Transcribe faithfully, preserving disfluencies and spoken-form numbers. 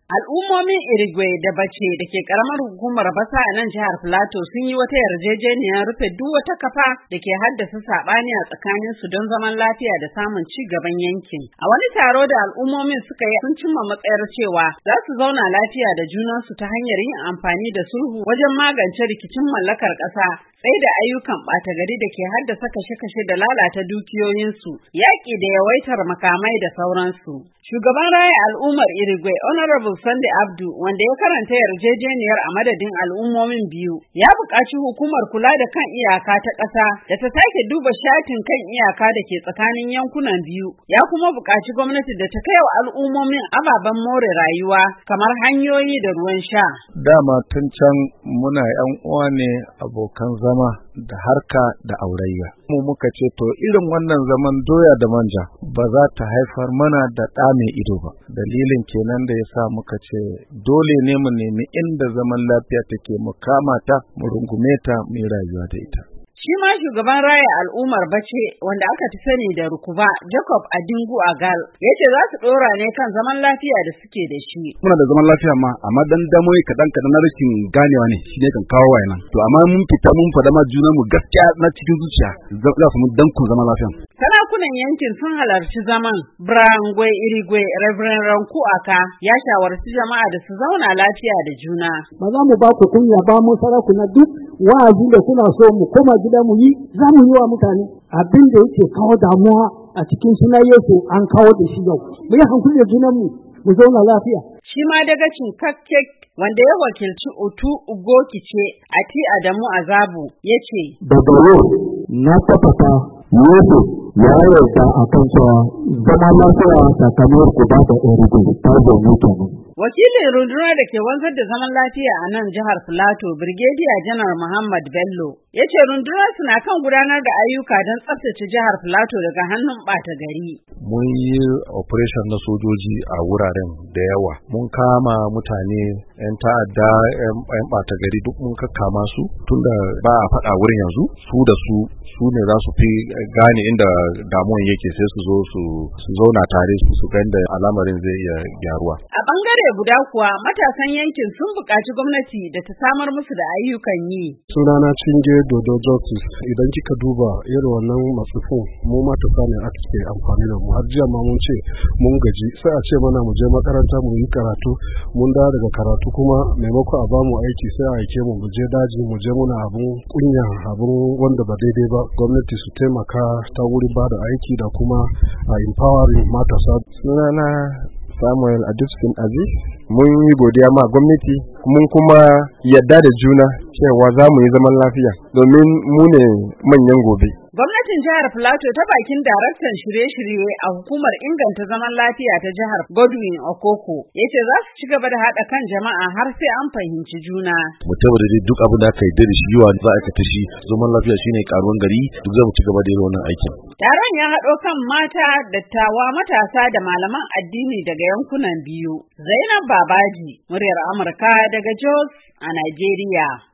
Al'ummomin Irigwe da Bace da ke karamar hukumar Basa a nan jihar Filato sun yi wata yarjejeniyar rufe duk wata kafa da ke haddasa saɓani a tsakanin su don zaman lafiya da samun ci gaban yankin. A wani taro da al'ummomin suka yi sun cimma matsayar cewa za su zauna lafiya da junansu ta hanyar yin amfani da sulhu wajen magance rikicin mallakar ƙasa, tsaye da ayyukan ɓata gari da ke haddasa kashe-kashe da lalata dukiyoyinsu, yaƙi da yawaitar makamai da sauransu. Shugaban raya al'ummar Irigwe, Honorable Sunday Abdu, wanda ya karanta yarjejeniyar a madadin al'ummomin biyu, ya buƙaci hukumar kula da kan iyaka ta ƙasa da ta sake duba shatin kan iyaka da ke tsakanin yankunan biyu, ya kuma buƙaci gwamnati da ta kai wa al'ummomin ababen more rayuwa kamar hanyoyi da ruwan sha. Dama tun can muna 'yan uwa ne, abokan zama da harka da aurayya. Mu muka ce to irin wannan zaman doya da manja ba za ta haifar mana da ɗa mai ido ba. Dalilin kenan da ya sa muka ce dole ne mu nemi inda zaman lafiya take, mu kama ta, mu rungume ta, mu yi rayuwa da ita. Shi ma shugaban raya al'ummar Bace, wanda aka fi sani da Rukuba, Jacob Adingu Agal, ya ce za su ɗora ne kan zaman lafiya da suke da shi. Muna da zaman lafiya ma, amma dan damoyi kaɗan kaɗan na rashin ganewa ne shi ne kan kawo wayanan. To amma mun fita mun faɗa ma junan mu gaskiya na cikin zuciya za su mu dankun zaman lafiya. Sarakunan yankin sun halarci zaman. Brangwe Irigwe, Reverend Ranku Aka, ya shawarci jama'a da su zauna lafiya da juna. Ba za mu ba ku kunya ba, mu sarakuna duk wa'azi da kuna so mu koma gida mu yi, za mu yi wa mutane abin da yake kawo damuwa a cikin suna Yesu an kawo da shi yau. Mu yi hankali da junanmu, mu zauna lafiya. Shi ma dagacin kakkek wanda ya wakilci Utu Ugokice Ati Adamu Azabu ya ce, daga yau na tabbata Yesu ya yarda a kan cewa zama lafiya tsakanin ku ba da Irigwe ta zaune kenan. Wakilin rundunar da ke wanzar da zaman lafiya a nan jihar Filato, Brigadier Janar Muhammad Bello, ya ce rundunar suna kan gudanar da ayyuka don tsaftace jihar Filato daga hannun ɓata gari. Mun yi operation na sojoji a wuraren da yawa. Mun kama mutane 'yan ta'adda, 'yan ɓata gari duk mun kakkama su, tunda ba a faɗa wurin yanzu, su da su su ne za su fi gane inda damuwan yake, sai su zo su zauna tare su ga inda al'amarin zai iya gyaruwa. A bangare guda kuwa matasan yankin sun buƙaci gwamnati da ta samar musu da ayyukan yi. Sunana Cinge Dodo Justice, idan kika duba irin wannan matsufin mu matasa ne ake amfani da mu, har jiya ma mun ce mun gaji, sai a ce mana mu je makaranta mu yi karatu, mun dawo daga karatu kuma maimako a bamu aiki sai a aike mu mu je daji mu je muna abun kunya, abun wanda ba daidai ba. Gwamnati su taimaka ta wurin ba da aiki da kuma a empowering matasa. Sunana Samuel Aduskin Aziz, mun yi godiya ma gwamnati, mun kuma yadda da juna cewa za mu yi zaman lafiya domin mu ne manyan gobe. Gwamnatin jihar Filato ta bakin daraktan shirye-shirye a hukumar inganta zaman lafiya ta jihar Godwin Okoko ya ce za su ci gaba da haɗa kan jama'a har sai an fahimci juna. Mu tabbata dai duk abin da aka yi da shi yiwa za a aikata shi, zaman lafiya shine karuwan gari, duk za mu ci gaba da yin wannan aikin. Taron ya haɗo kan mata, dattawa, matasa da malaman addini daga yankunan biyu. Zainab Babaji, muryar Amurka daga Jos a Najeriya.